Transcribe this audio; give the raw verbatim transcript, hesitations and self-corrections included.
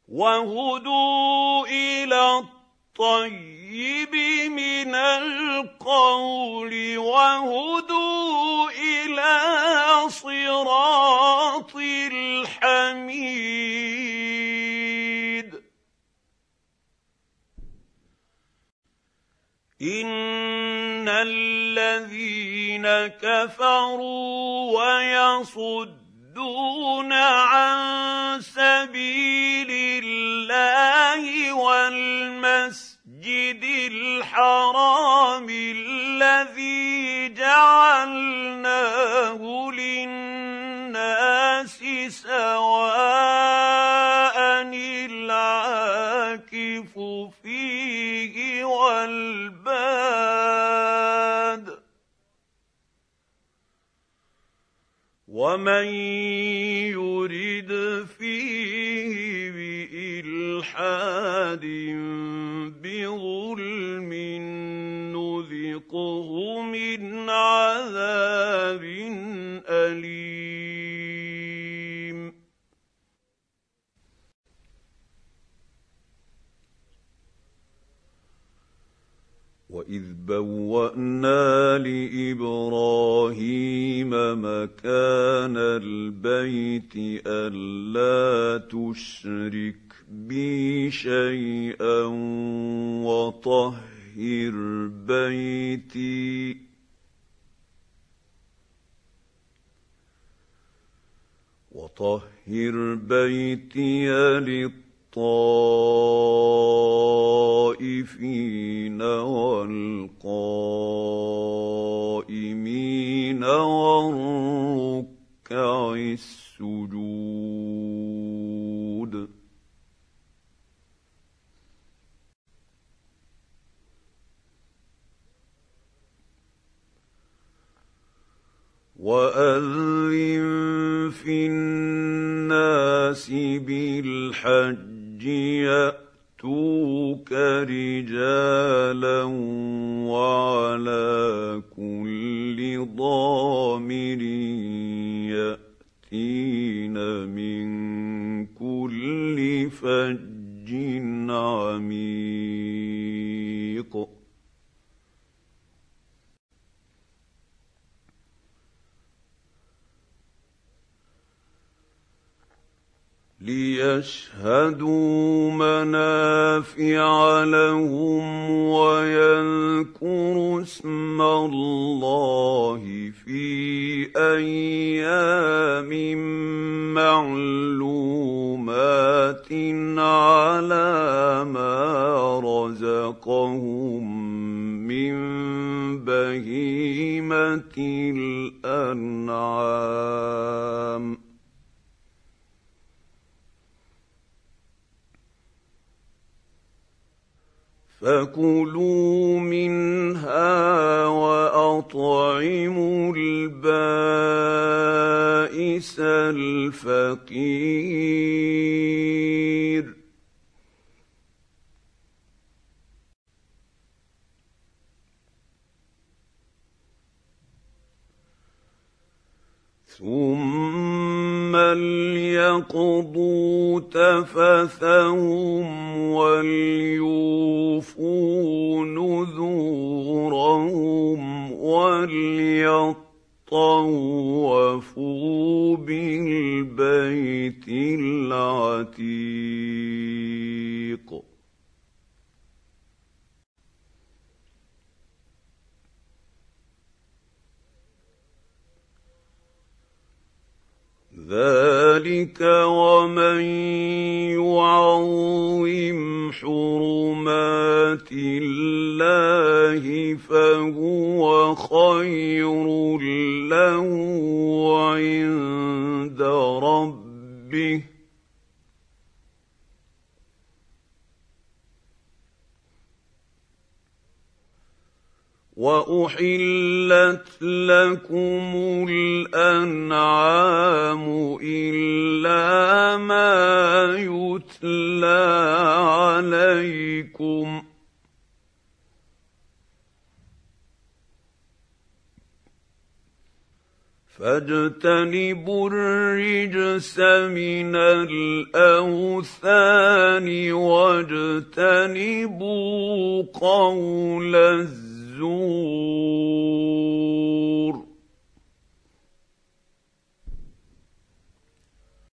وهدوا إلى الطيب من القول وهدوا إلى صراط الحميد. إن الذين كفروا ويصدون عن سبيل الله والمسجد الحرام الذي جعلناه للناس سواء العاكف فيه والباد ومن يرد فيه بإلحاد بظلم نذقه من عذاب أليم. وإذ بوأنا لإبراهيم مكان البيت ألا تشرك بي شيئا وطهر بيتي وطهر بيتي للطائفين والقائمين والركع السجود. وأذن في الناس بالحج يأتوك رجالا وعلى كل ضامر يأتين من كل فج عميق. ليشهدوا منافع لهم ويذكروا اسم الله في أيام معلومات على ما رزقهم من بهيمة الأنعام. فكلوا منها وأطعموا البائس الفقير. ثم ليقضوا تفثهم وليوفوا نذورهم وليطوفوا بالبيت العتيق. ذلك ومن يعظم حرمات الله فهو خير له عند ربه وأحلت لكم الأنعام إلا ما يتلى عليكم فاجتنبوا الرجس من الأوثان واجتنبوا قول الزور